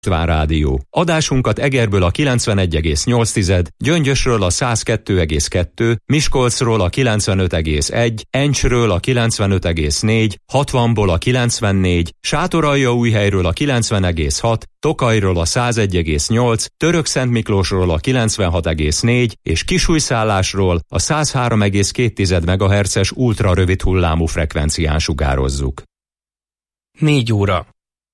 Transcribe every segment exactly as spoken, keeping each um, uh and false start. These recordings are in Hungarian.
István Rádió. Adásunkat Egerből a kilencvenegy egész nyolc, Gyöngyösről a száz kettő egész kettő, Miskolcról a kilencvenöt egész egy, Encsről a kilencvenöt egész négy, hatvanból a kilencvennégy, Sátoraljaújhelyről a kilencven egész hat, Tokajról a száz egy egész nyolc, Törökszentmiklósról a kilencvenhat egész négy és Kisújszállásról a száz három egész két megahertzes ultra rövid hullámú frekvencián sugározzuk. négy óra.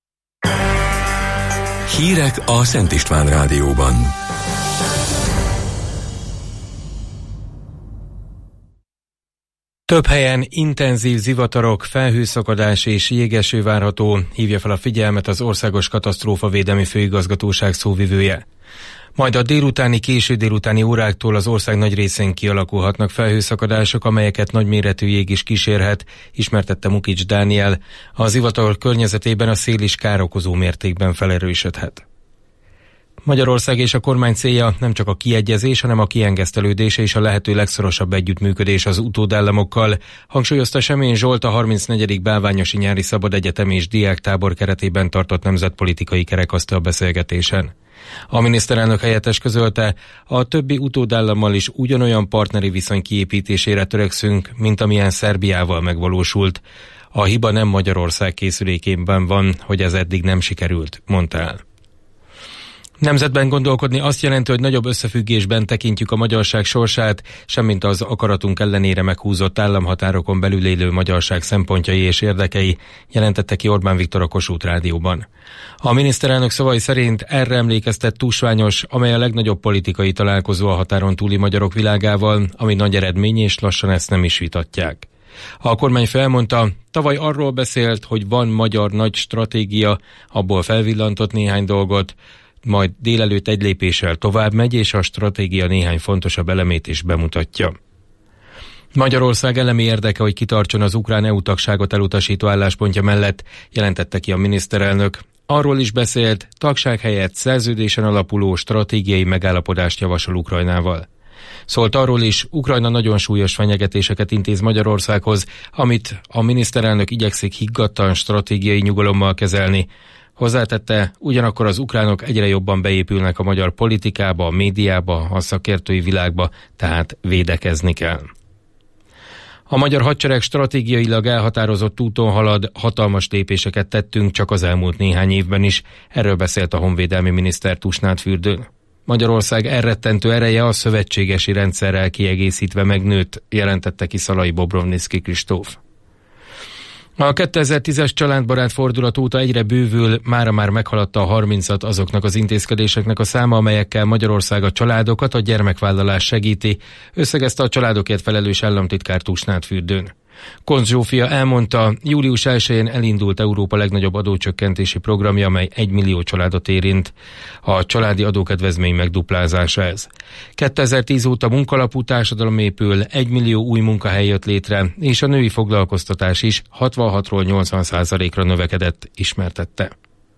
Hírek a Szent István Rádióban. Több helyen intenzív zivatarok, felhőszakadás és jégeső várható, hívja fel a figyelmet az Országos Katasztrófavédelmi Főigazgatóság szóvivője. Majd a délutáni, késő délutáni óráktól az ország nagy részén kialakulhatnak felhőszakadások, amelyeket nagyméretű jég is kísérhet, ismertette Mukics Dániel. A zivatar környezetében a szél is károkozó mértékben felerősödhet. Magyarország és a kormány célja nem csak a kiegyezés, hanem a kiengesztelődés és a lehető legszorosabb együttműködés az utódállamokkal, hangsúlyozta Semén Zsolt a harmincnegyedik Bálványosi Nyári Szabad Egyetem és Diáktábor keretében tartott nemzetpolitikai kerekasztal beszélgetésen. A miniszterelnök helyettes közölte, a többi utódállammal is ugyanolyan partneri viszony kiépítésére törekszünk, mint amilyen Szerbiával megvalósult. A hiba nem Magyarország készülékében van, hogy ez eddig nem sikerült, mondta el. Nemzetben gondolkodni azt jelenti, hogy nagyobb összefüggésben tekintjük a magyarság sorsát, semmint az akaratunk ellenére meghúzott államhatárokon belül élő magyarság szempontjai és érdekei, jelentette ki Orbán Viktor a Kossuth Rádióban. A miniszterelnök szavai szerint erre emlékeztet Tusványos, amely a legnagyobb politikai találkozó a határon túli magyarok világával, ami nagy eredmény, és lassan ezt nem is vitatják. A kormány felmondta, tavaly arról beszélt, hogy van magyar nagy stratégia, abból felvillantott néhány dolgot, majd délelőtt egy lépéssel tovább megy, és a stratégia néhány fontosabb elemét is bemutatja. Magyarország elemi érdeke, hogy kitartson az ukrán é u tagságot elutasító álláspontja mellett, jelentette ki a miniszterelnök. Arról is beszélt, tagság helyett szerződésen alapuló stratégiai megállapodást javasol Ukrajnával. Szólt arról is, Ukrajna nagyon súlyos fenyegetéseket intéz Magyarországhoz, amit a miniszterelnök igyekszik higgadtan stratégiai nyugalommal kezelni. Hozzátette, ugyanakkor az ukránok egyre jobban beépülnek a magyar politikába, a médiába, a szakértői világba, tehát védekezni kell. A magyar hadsereg stratégiailag elhatározott úton halad, hatalmas lépéseket tettünk csak az elmúlt néhány évben is, erről beszélt a honvédelmi miniszter Tusnádfürdőn. Magyarország elrettentő ereje a szövetségesi rendszerrel kiegészítve megnőtt, jelentette ki Szalai Bobrovnicki Kristóf. A kétezer-tízes családbarát fordulat óta egyre bővül, mára már meghaladta a harmincat azoknak az intézkedéseknek a száma, amelyekkel Magyarország a családokat, a gyermekvállalás segíti, összegezte a családokért felelős államtitkár Tusnádfürdőn. Koncz Zsófia elmondta, július elsején elindult Európa legnagyobb adócsökkentési programja, amely egy millió családot érint. A családi adókedvezmény megduplázása ez. kétezer-tíz óta munkalapú társadalom épül, egy millió új munkahely jött létre, és a női foglalkoztatás is hatvanhatról nyolcvan százalékra növekedett, ismertette.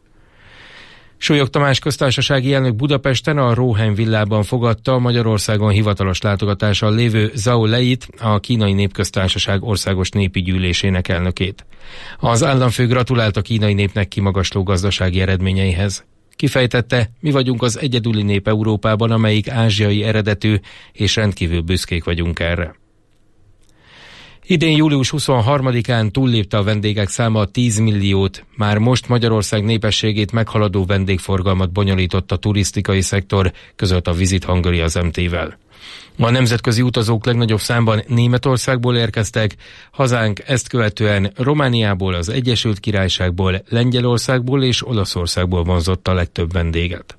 Súlyog Tamás köztársasági elnök Budapesten a Róheim villában fogadta Magyarországon hivatalos látogatással lévő Zhao Leit, a Kínai Népköztársaság országos népi gyűlésének elnökét. Az államfő gratulált a kínai népnek kimagasló gazdasági eredményeihez. Kifejtette, mi vagyunk az egyedüli nép Európában, amelyik ázsiai eredetű, és rendkívül büszkék vagyunk erre. Idén július huszonharmadikán túllépte a vendégek száma a tíz milliót, már most Magyarország népességét meghaladó vendégforgalmat bonyolított a turisztikai szektor, közölt a Visit Hungary az em té-vel. A nemzetközi utazók legnagyobb számban Németországból érkeztek, hazánk ezt követően Romániából, az Egyesült Királyságból, Lengyelországból és Olaszországból vonzott a legtöbb vendéget.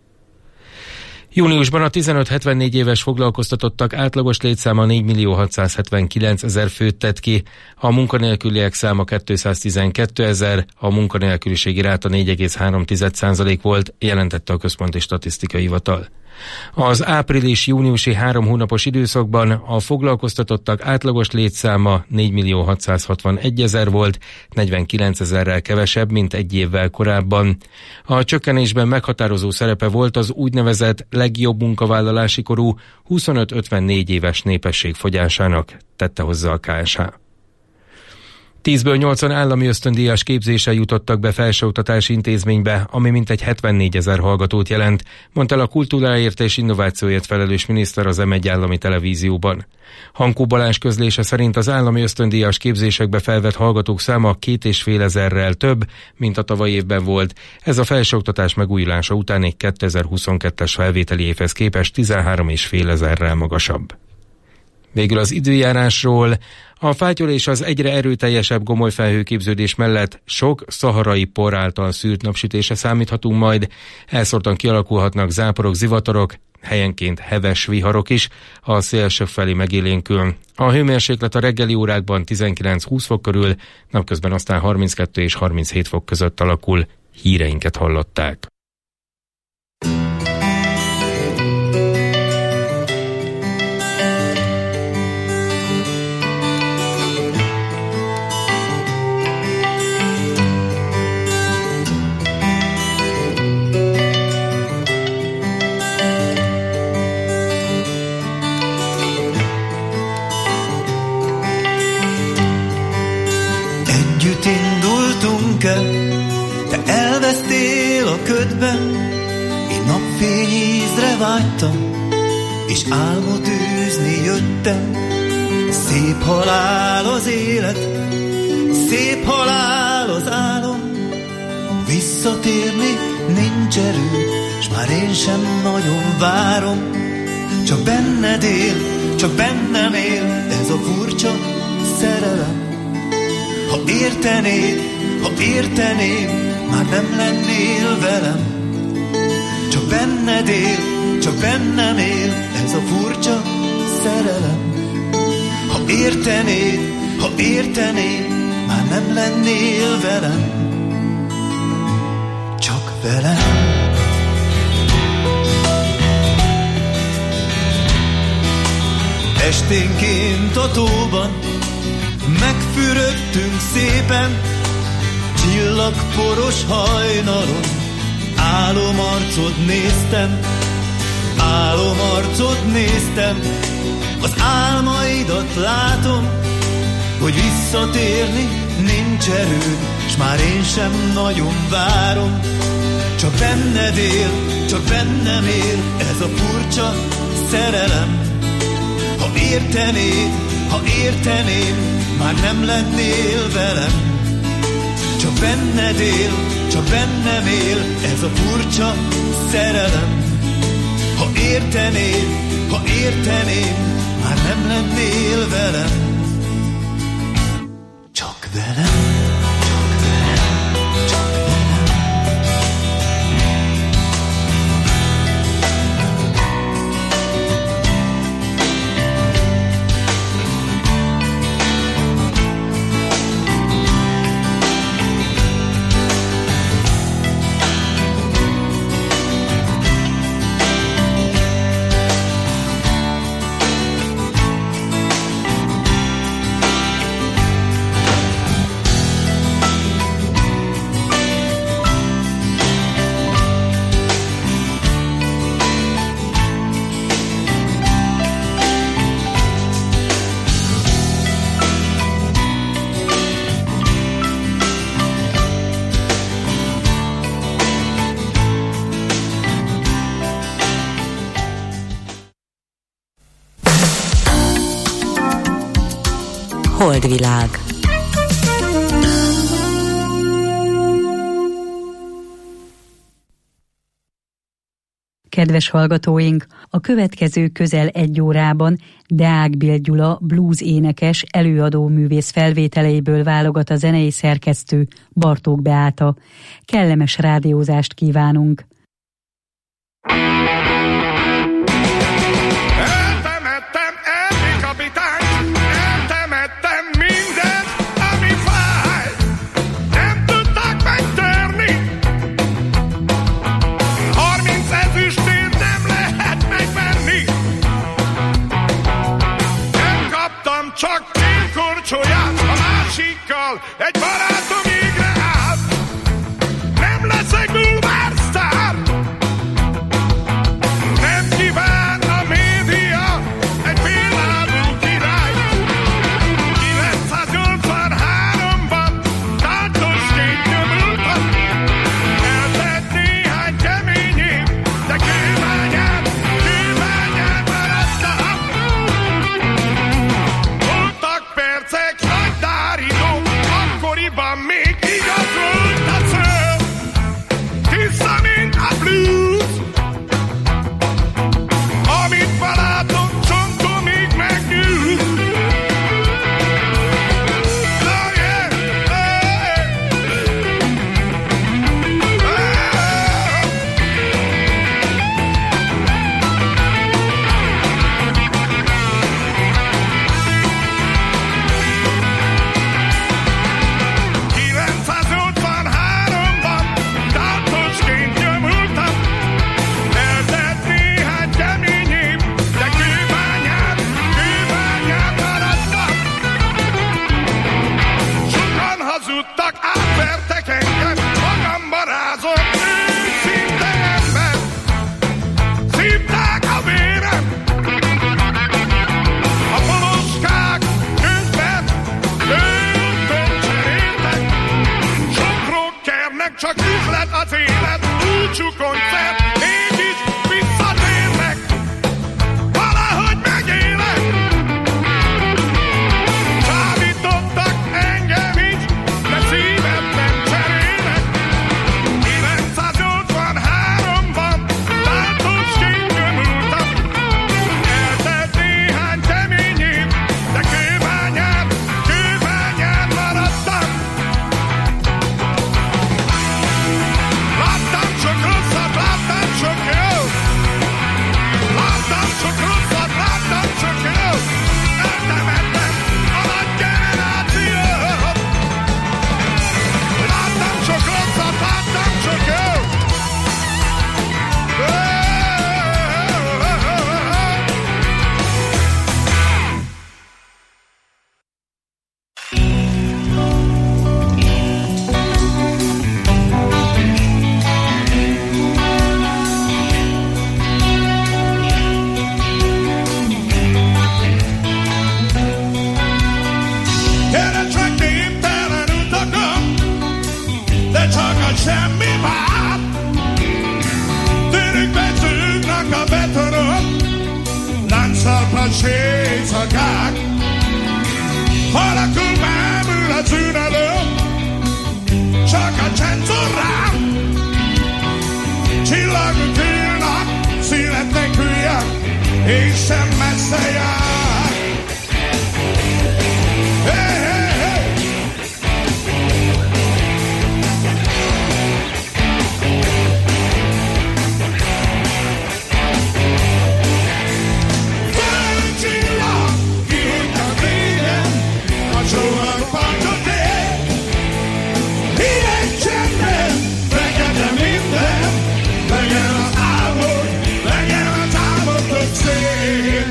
Júniusban a tizenöt-hetvennégy éves foglalkoztatottak átlagos létszáma négy millió hatszázhetvenkilencezer főt tett ki, a munkanélküliek száma kétszáztizenkétezer, a munkanélküliségi ráta négy egész három százalék volt, jelentette a Központi Statisztikai Hivatal. Az április-júniusi három hónapos időszakban a foglalkoztatottak átlagos létszáma négy millió hatszázhatvanegyezer volt, negyvenkilencezerrel kevesebb, mint egy évvel korábban. A csökkenésben meghatározó szerepe volt az úgynevezett legjobb munkavállalási korú huszonöt-ötvennégy éves népesség fogyásának, tette hozzá a ká es há. Tízből nyolcan állami ösztöndíjas képzéssel jutottak be felsőoktatási intézménybe, ami mintegy hetvennégyezer hallgatót jelent, mondta el a kultúráért és innovációért felelős miniszter az em egy állami televízióban. Hankó Balázs közlése szerint az állami ösztöndíjas képzésekbe felvett hallgatók száma két és fél ezerrel több, mint a tavalyi évben volt. Ez a felsőoktatás megújulása utáni kétezer-huszonkettes felvételi évhez képest tizenhárom és fél ezerrel magasabb. Végül az időjárásról. A fátyol és az egyre erőteljesebb gomoly felhőképződés mellett sok szaharai por által szűrt napsütésre számíthatunk majd. Elszórtan kialakulhatnak záporok, zivatarok, helyenként heves viharok is, a szél felé megélénkül. A hőmérséklet a reggeli órákban tizenkilenc-húsz fok körül, napközben aztán harminckettő és harminchét fok között alakul. Híreinket hallották. Indultunk el, te elvesztél a ködben, én napfényízre vágytam, és álmot űzni jöttem. Szép halál az élet, szép halál az álom, visszatérni nincs erő, s már én sem nagyon várom. Csak benned él, csak bennem él ez a furcsa szerelem. Ha értenéd, ha érteném, már nem lennél velem. Csak benned él, csak bennem él ez a furcsa szerelem. Ha értenéd, ha érteném, már nem lennél velem. Csak velem. Esténként a tóban megfürödtünk szépen, csillagporos hajnalon, álomarcod néztem, álomarcod néztem, az álmaidat látom, hogy visszatérni nincs erőd, s már én sem nagyon várom. Csak benned él, csak bennem él ez a furcsa szerelem. Ha értenéd, ha érteném, már nem lennél velem. Csak benned él, csak bennem él ez a furcsa szerelem. Ha értenéd, ha érteném, már nem lennél velem. Csak velem. Holdvilág. Kedves hallgatóink, a következő közel egy órában Deák Bill Gyula blues énekes előadó művész felvételeiből válogat a zenei szerkesztő Bartók Beáta. Kellemes rádiózást kívánunk! Egy barátom égre áll, nem leszek bulvársztár, nem kíván a média egy például király. kilencszáznyolcvanhárom búcsú koncert, mégis visszatérnek, valahogy megélek. Csábítottak engem is, de szívem nem cserélek. kilencszáznyolcvanháromban látósként gömültem, eltelt néhány kemény év, de kőbányán, kőbányán maradtam. Láttam sok rosszat, láttam sok jót. Láttam sok rosszat, láttam sok jót. Eltemettem a nagy generációt. Láttam sok rosszat, láttam sok jót. Keretrek névtelen utakon, de csak a semmi már. Tűnükbe zúgnak a betoron, lánctalpas éjszakák. Halakul bámul az űrelő, csak a csend rám. Csillagok ülnak, születnek újak, és sem messze jár. Hey, hey, hey. Föld csillag, kihújt a régen, a csóvakpartot ér. Hideg csendben, fekete minden, legyen az álmod, legyen az álmodok szép.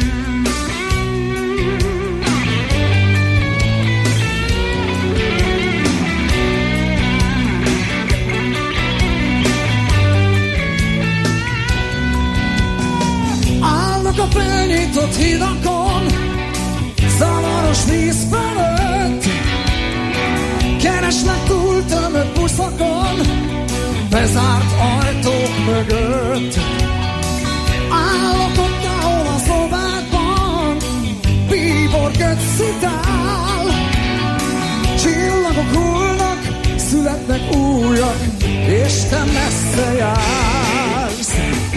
Állnak a felnyitott hídakon, zavaros víz fölött. Keresnek túltömött buszokon, bezárt ajtók mögött. Állok ott, ahol a szobádban bíborgött szitál. Csillagok hullnak, születnek újak, és te messze jársz.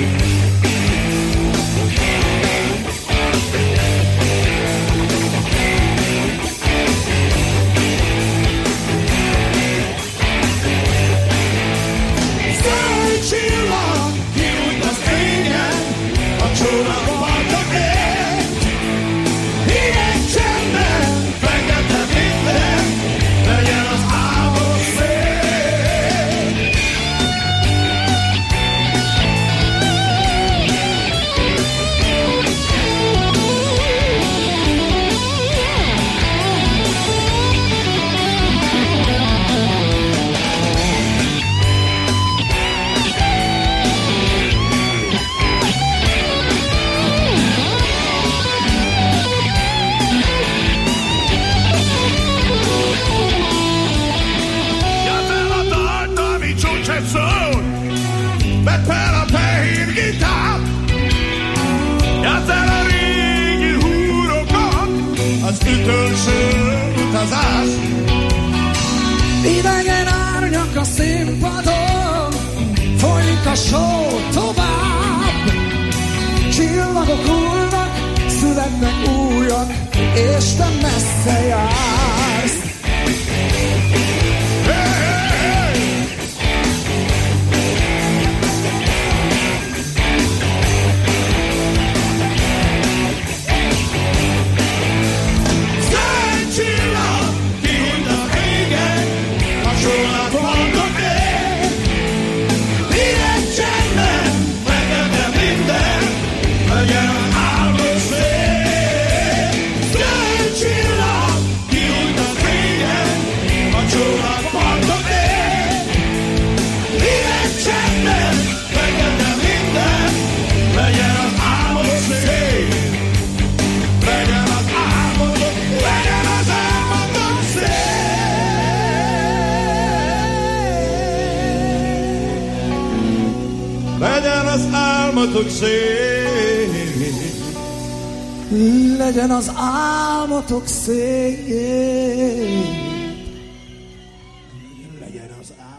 Zöld csillag, kihújt az égen, a csóvakpartok ér. Hideg csendben, fekete minden, legyen az álmod szép. Jött el a dalt, ami csúcsett szól, vedd fel a fehér gitár. Jött el a régi húrokon, az utolsó utazás. Idegen árnyak a színpadon, folyik a show tovább. Csillagok hullnak, születnek újak, és te messze jársz. Hey, hey, hey. Zöld csillag, kihújt az égen, a csóvakpartok ér. Hideg csendben, fekete minden, legyen az álmod szép. Zöld csillag, kihújt legyen az álmatok szép. Legyen az álmatok szép. Legyen az álmatok.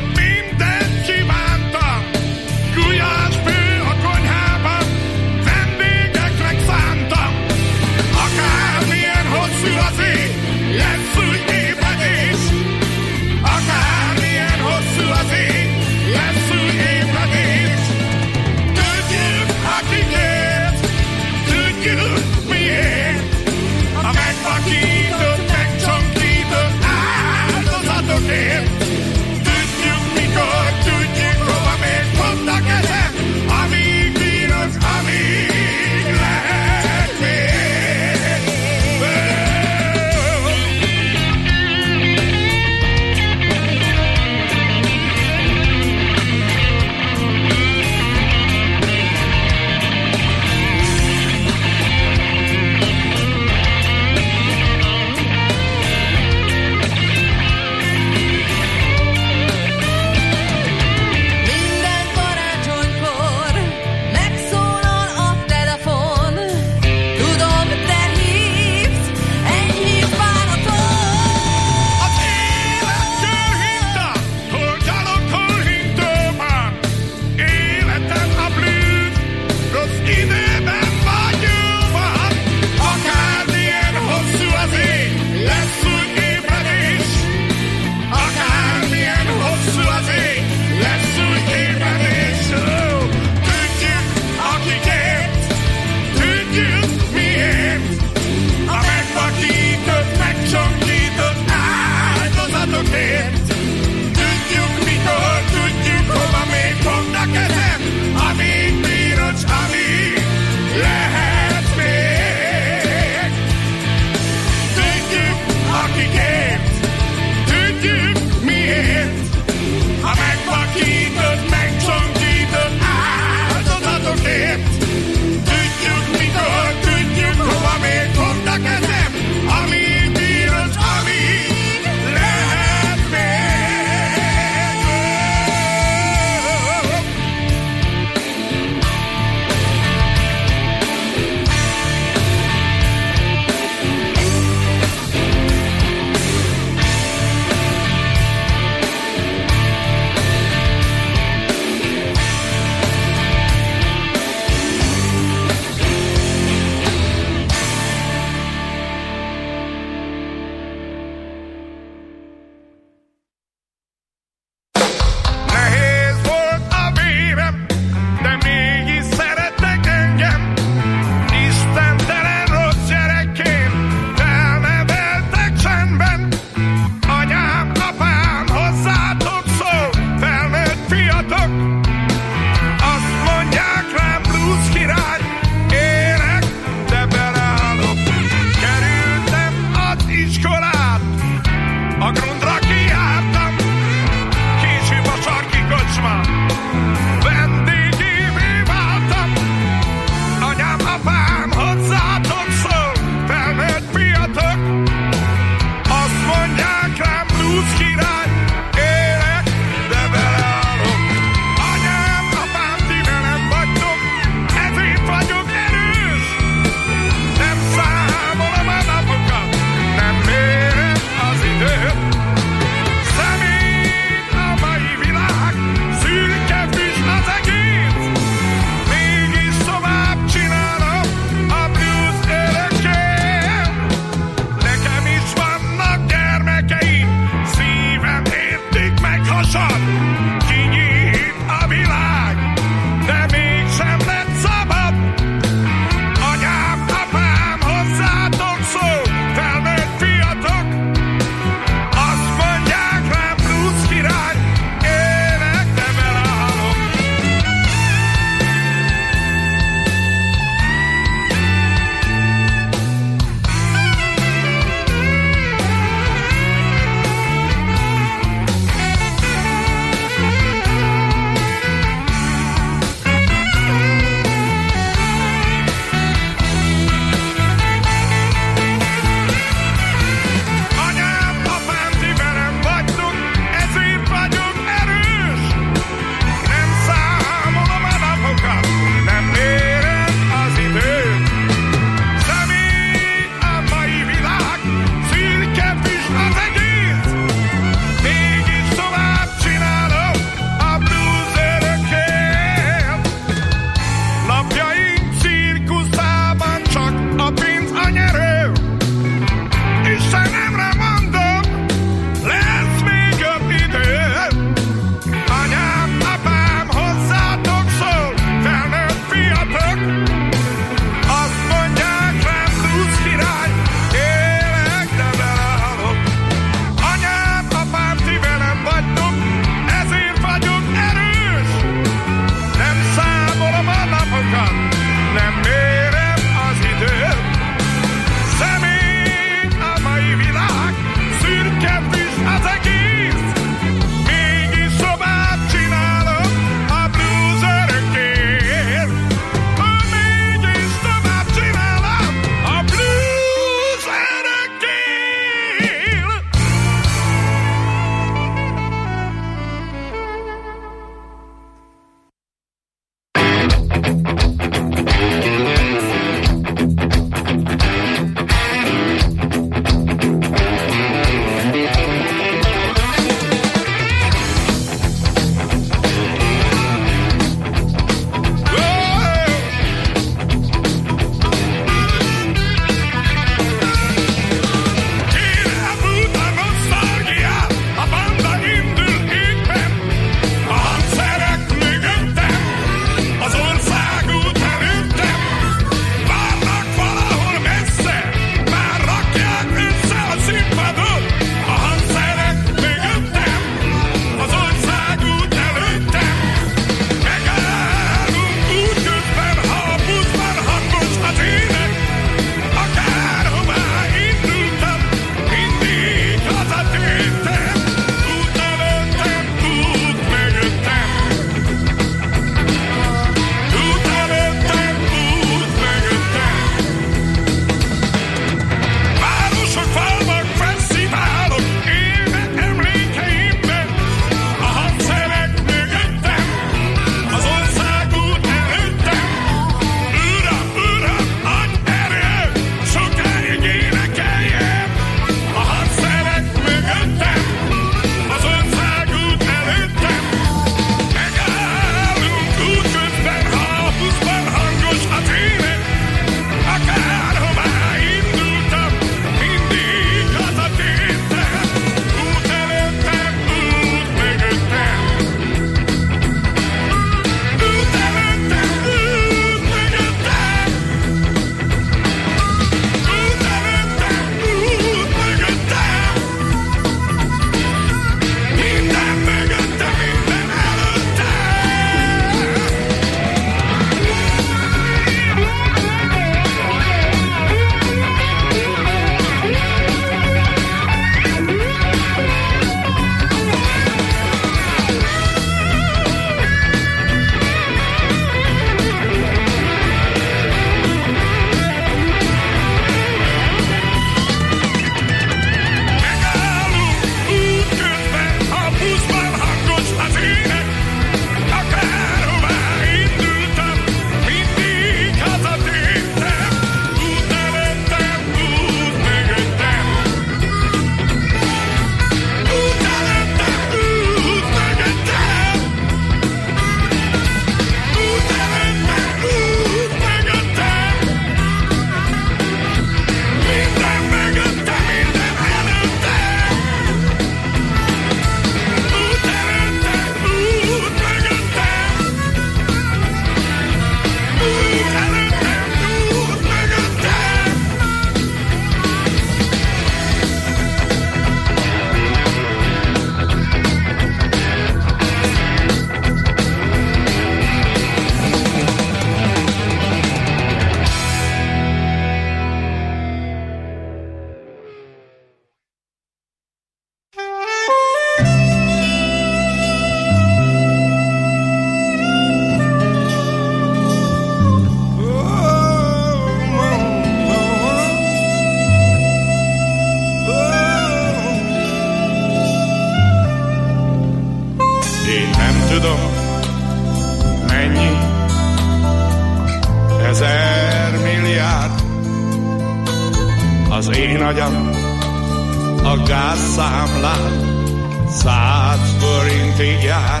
agyam, a gázszámlán száz forintig jár.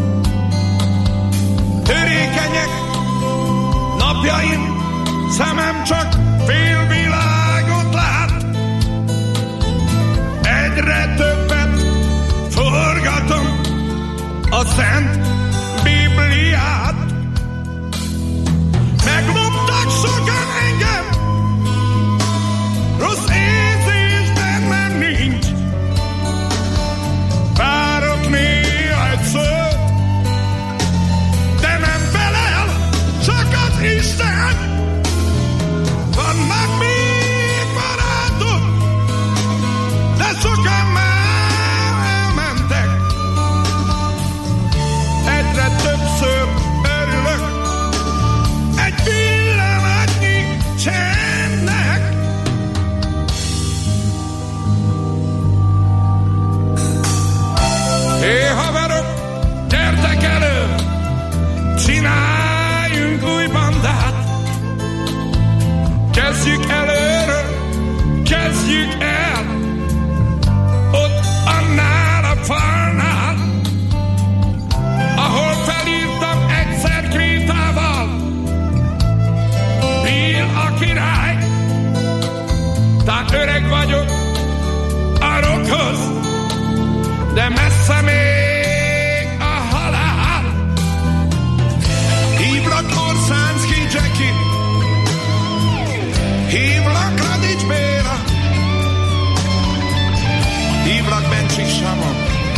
Törékenyek napjaim, szemem csak félvilágot lát. Egyre többet forgatom a Szent Bibliát. Megloptak sokan engem, rossz érzés bennem nincs. Várok néha egy szót, de nem felel, csak az Isten. Vannak még barátok, de sokan már elmentek. Egyre többször örülök egy pillanatnyi csendnek. Hé haverok, gyertek elő, csináljunk új bandát. Kezdjük előről, kezdjük el, ott annál a falnál, ahol felírtam egyszer krétával, Bill a király. Tán öreg vagyok a rockhoz, de messze még a halál. Hívlak Orszánszky Jackie, hívlak Radics Béla, hívlak Bencsik Samon,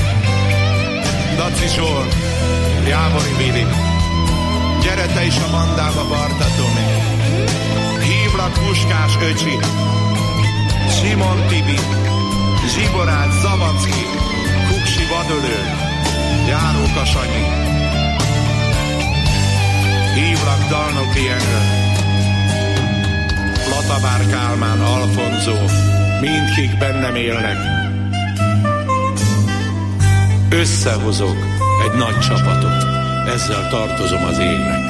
Daci Zsolt, Jávori Vili, gyere te is a bandába, Barta Tomi. Hívlak Puskás öcsi, Simon Tibi, Zsiborát Zavacki, Kuksi Vadölő, Járóka Sanyi. Hívlak Dalnoki Jenő, Latabár Kálmán, Alfonzó, mindkik bennem élnek. Összehozok egy nagy csapatot, ezzel tartozom az égnek.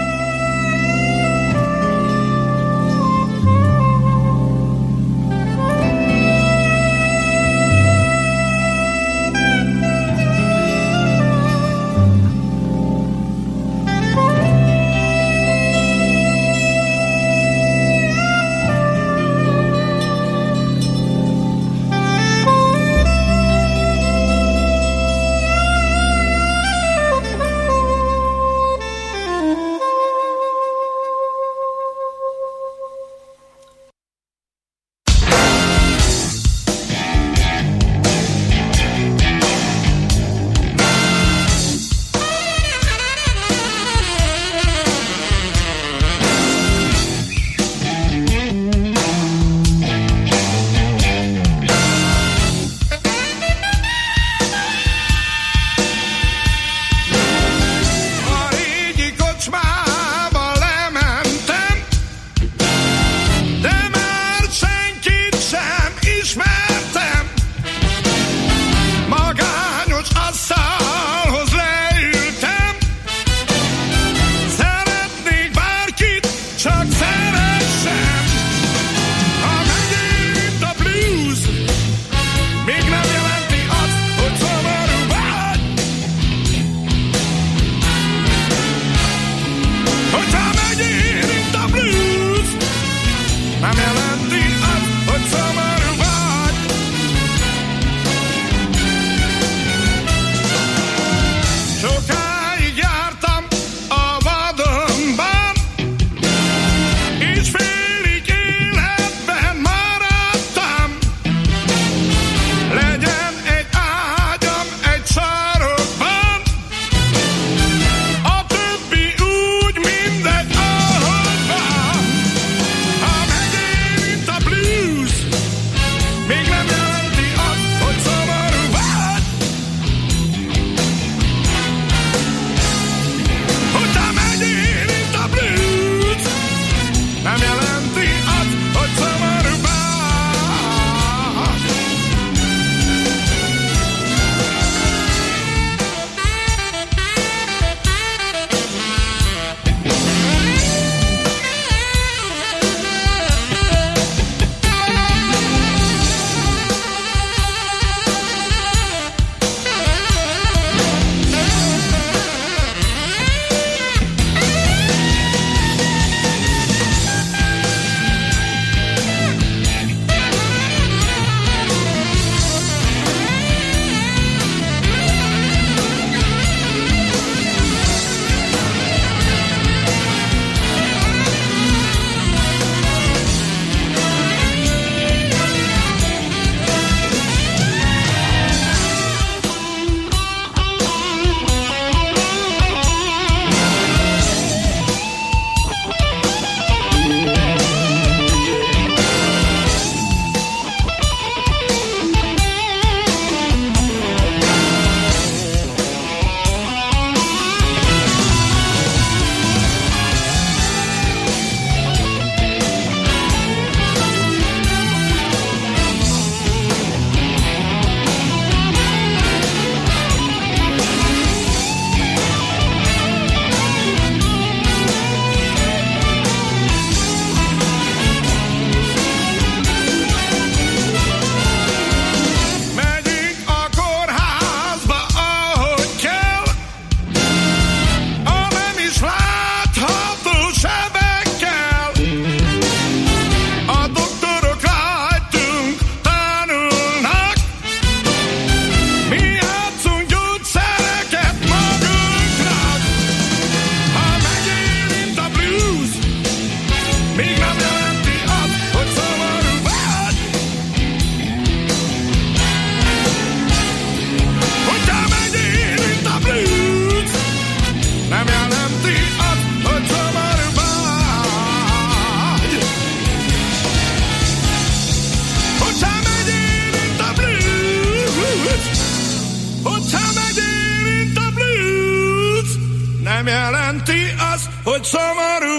szomorú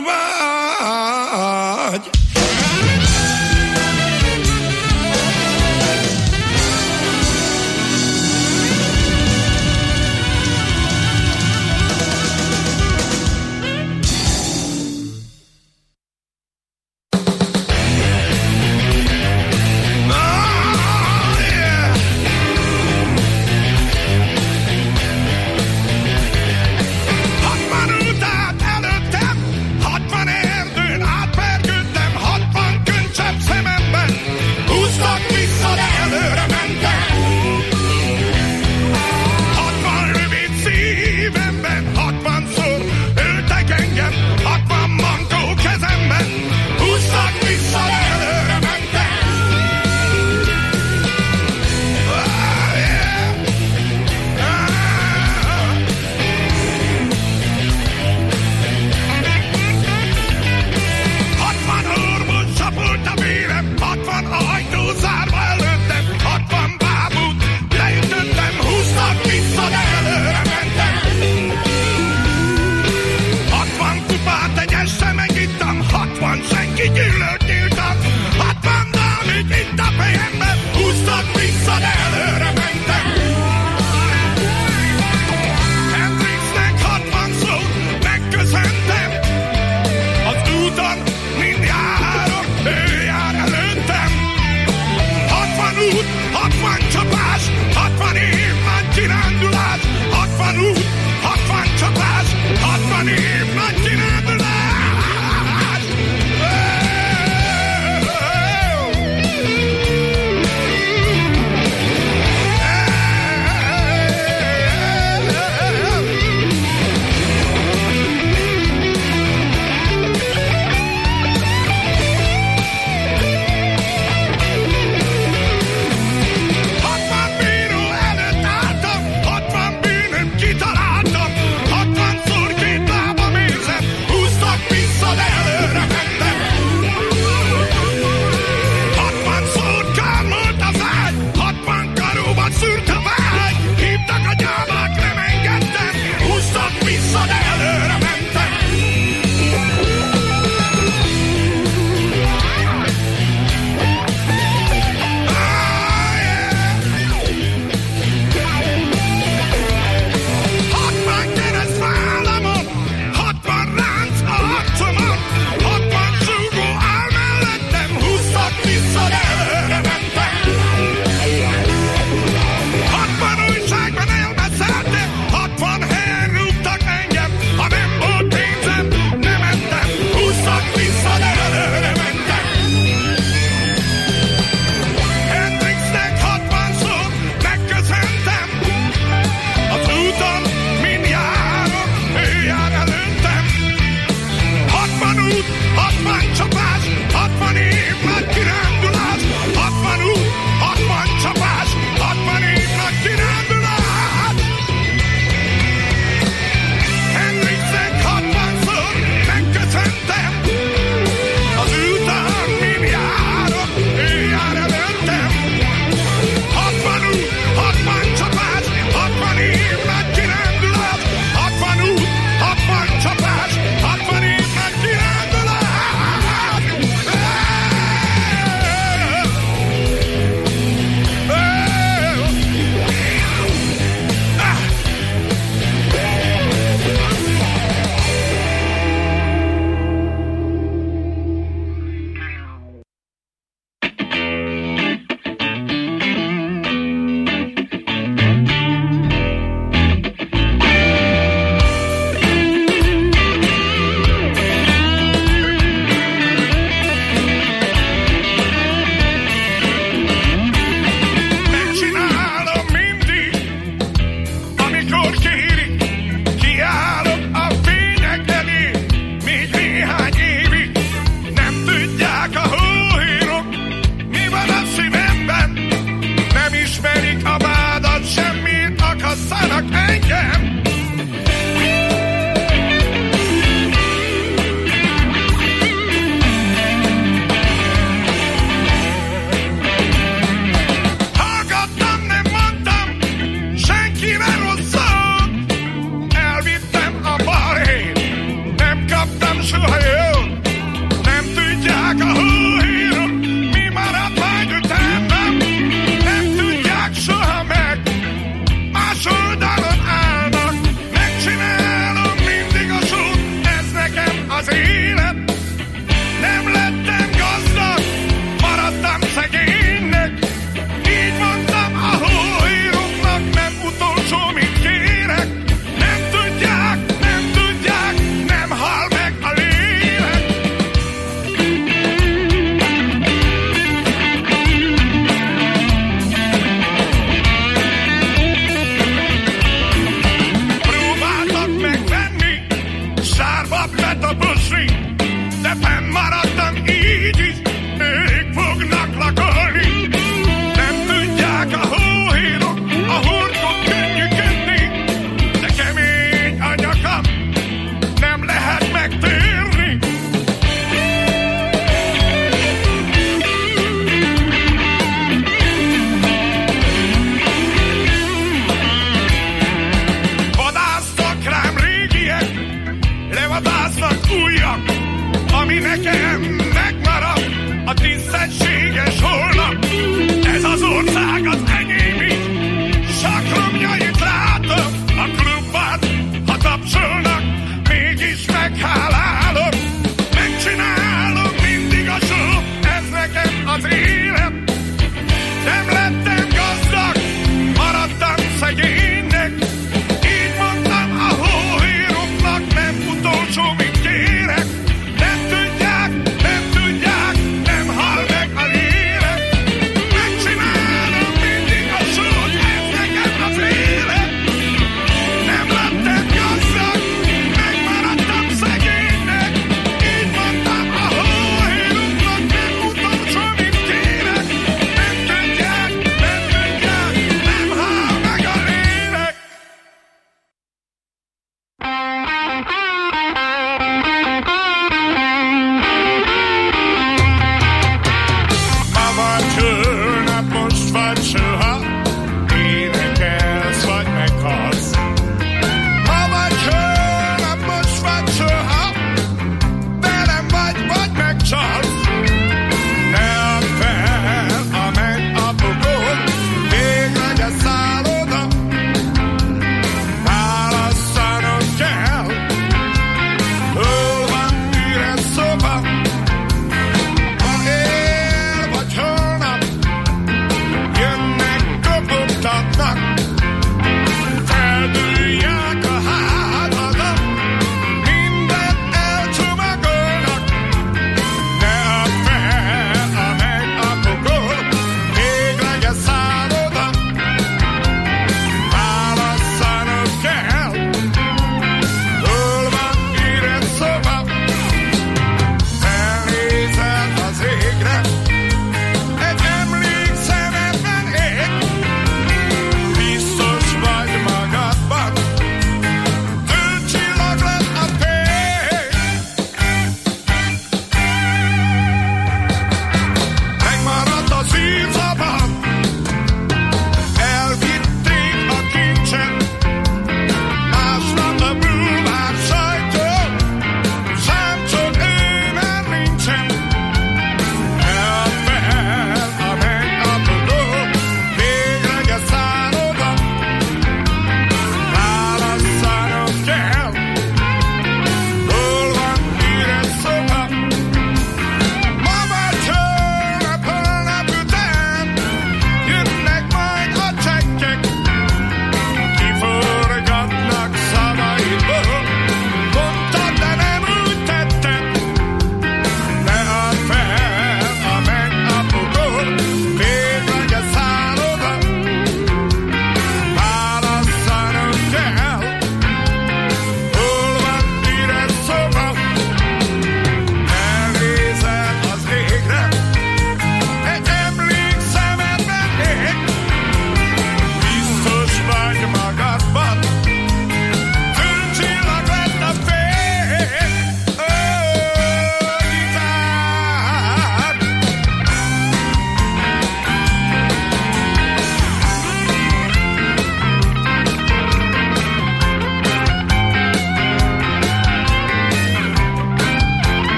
vagy.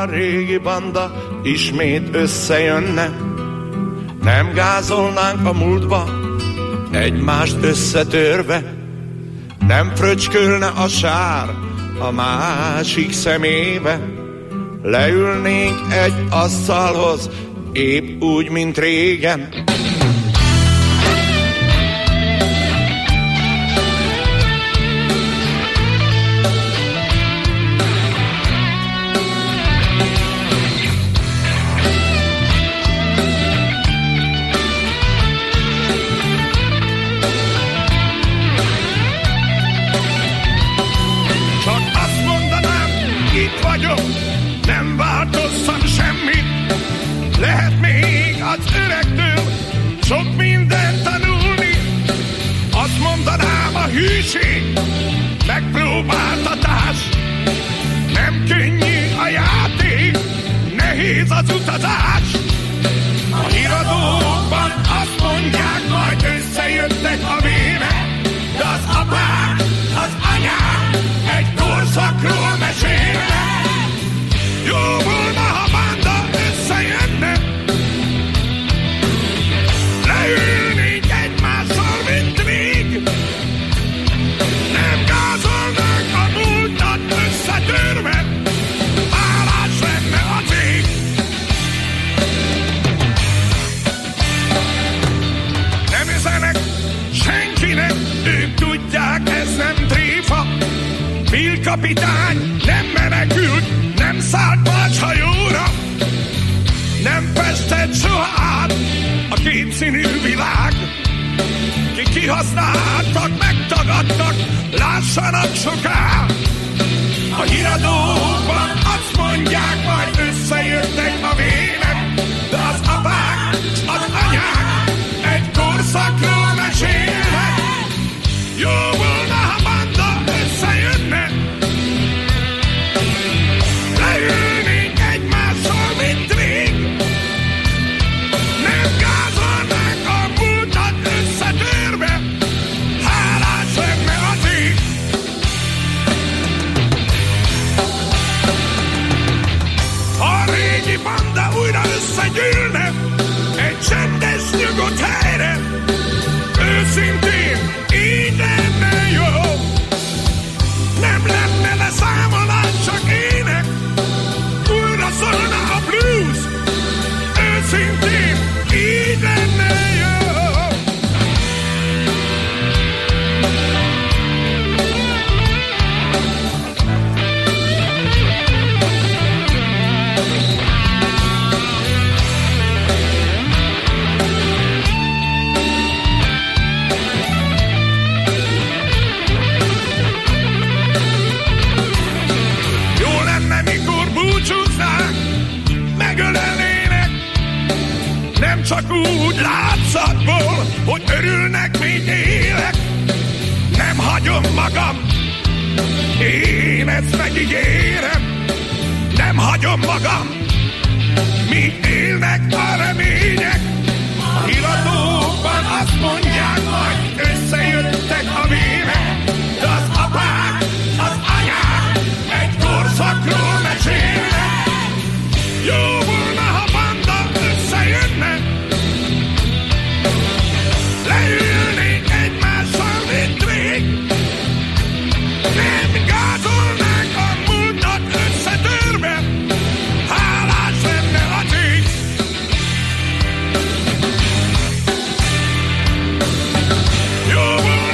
a régi banda ismét összejönne, nem gázolnánk a múltba, egymást összetörve, nem fröcskölne a sár a másik szemébe, leülnénk egy asztalhoz, épp úgy, mint régen. Nem változtam semmit, lehet még az öregtől sok mindent tanulni. Azt mondanám, a hűség, megpróbáltatás, nem könnyű a játék, nehéz az utazás. A híradókban azt mondják, majd összejöttek a vének, de az apák, az anyák egy korszakról mesélnek. Jó volna, ha banda összejönne, leülnénk egymással, mint rég, nem gázolnánk a múltat összetörve, hálás lenne a cég. Nem üzenek senkinek, ők tudják, ez nem tréfa. Bill kapitány nem menekült, nem szállt más hajóra, nem festett soha át a kétszínű világ. Ki kihasználtak, megtagadtak, lássanak soká. A híradókban azt mondják, majd összejöttek a vének, de az apák, az anyák egy korszakról mesélnek. Jó volna, ha banda összejönne, leülnénk egymással, mint rég, nem gázolnánk a múltat összetörve, hálás lenne a cég. A régi banda újra összegyűlne egy csendes, nyugodt helyre, őszintén így lenne jó. Nem lenne leszámolás, csak ének, újra szólna a blues, őszintén így lenne jó. Megölelnének, nem csak úgy látszatból, hogy örülnek, még élek. Nem hagyom magam, én ezt megígérem. Nem hagyom magam, míg élnek a remények. A híradókban azt mondják, majd összejöttek a vének, de az apák, az anyák egy korszakról mesélnek. Jó volna, ha banda összejönne, leülnénk egymással, mint rég, nem gázolnánk a múltat összetörve, hálás lenne a cég. Jó volna,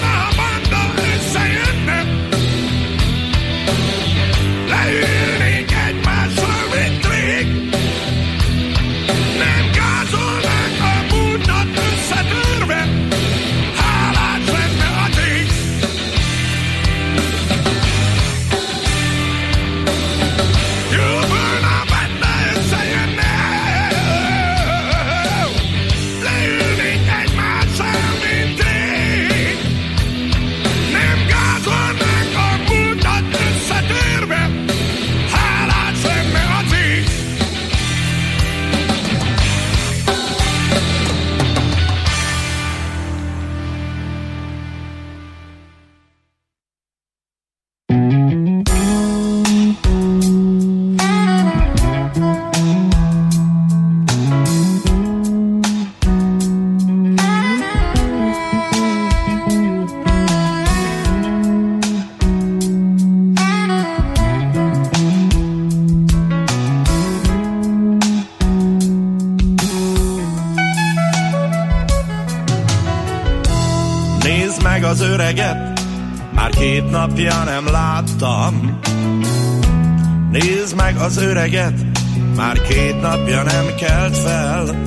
az öreget, már két napja nem láttam. Nézd meg az öreget, már két napja nem kelt fel.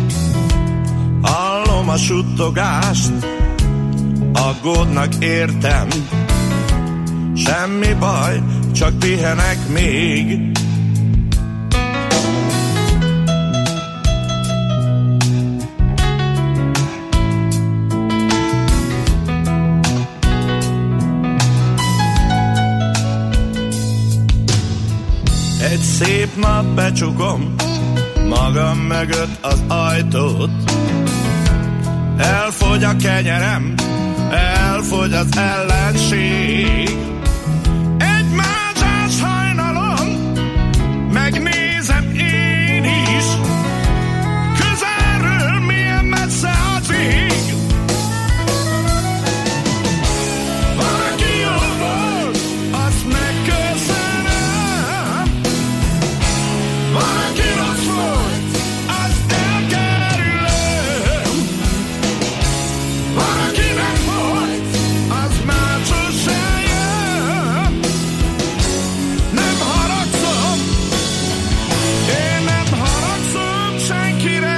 Hallom a suttogást, aggódnak értem. Semmi baj, csak pihenek még. Egy szép nap becsukom magam mögött az ajtót. Elfogy a kenyerem, elfogy az ellenség. Egy mázsás hajnalon megnézem én is, közelről milyen messze az ég. Valaki jó volt, azt megköszönöm. Valaki rossz volt, azt elkerülöm. Valaki nem volt, az már sosem jön. Nem haragszom, én nem haragszom senkire.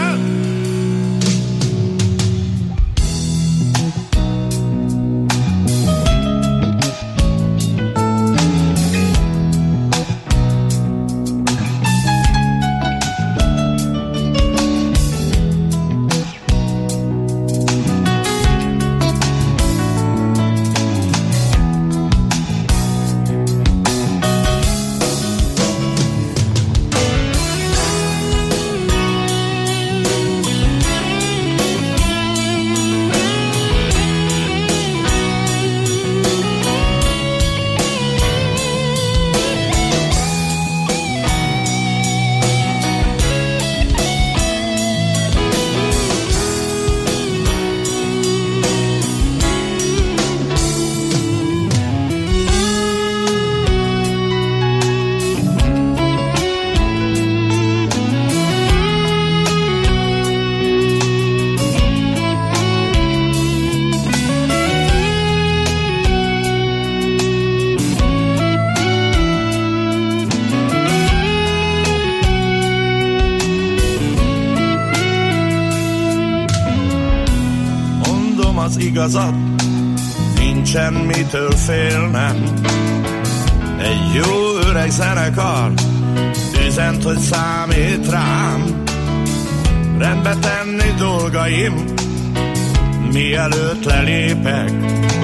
Az igazat, nincsen mitől félnem. Egy jó öreg zenekar üzent, hogy számít rám. Rendbe tenni dolgaim, mielőtt lelépek.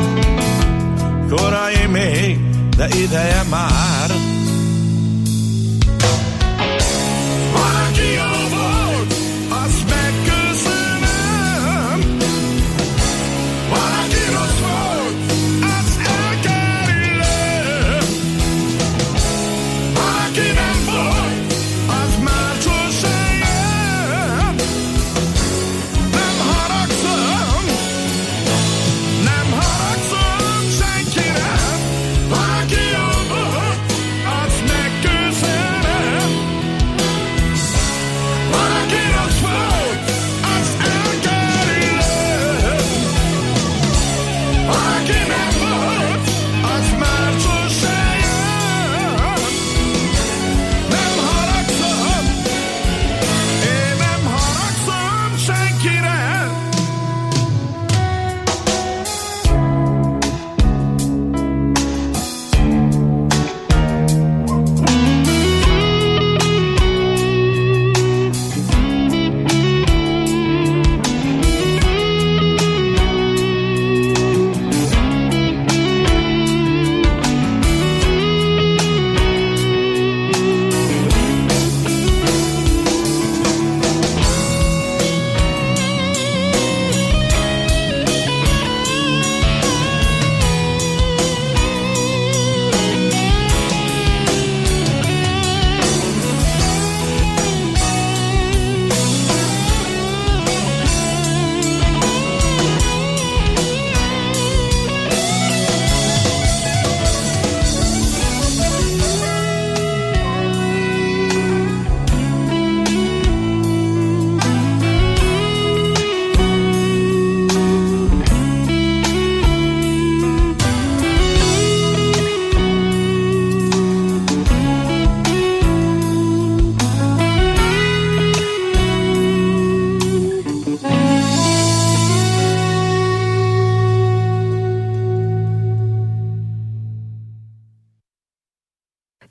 Korai még, de ideje már. Valaki jó volt, azt megköszönöm. Valaki rossz volt, azt elkerülöm. Valaki nem volt, az már sosem jön. Nem haragszom, nem haragszom senkire. Valaki jó volt,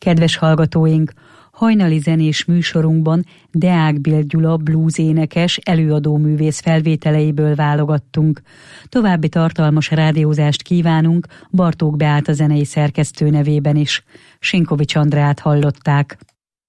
Kedves hallgatóink, hajnali zenés műsorunkban Deák Bild Gyula blues énekes előadó művész felvételeiből válogattunk. További tartalmas rádiózást kívánunk Bartók Beáta zenei szerkesztő nevében is. Sinkovics Andrát hallották.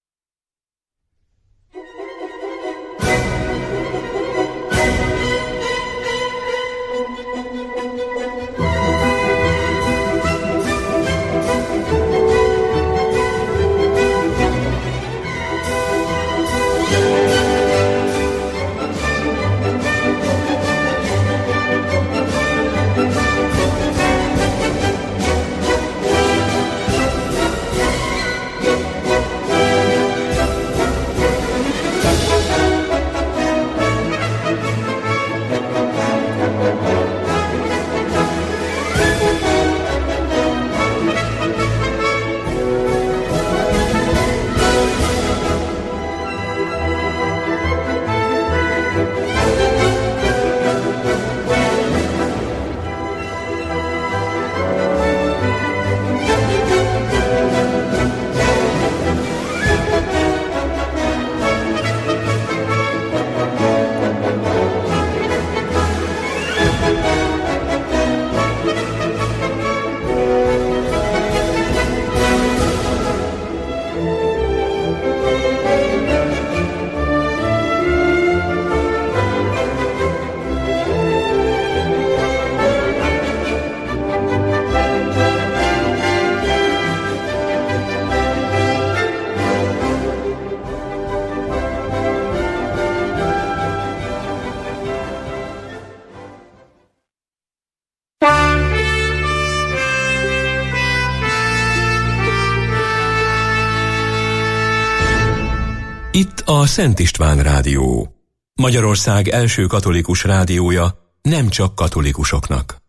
Itt a Szent István Rádió, Magyarország első katolikus rádiója, nem csak katolikusoknak.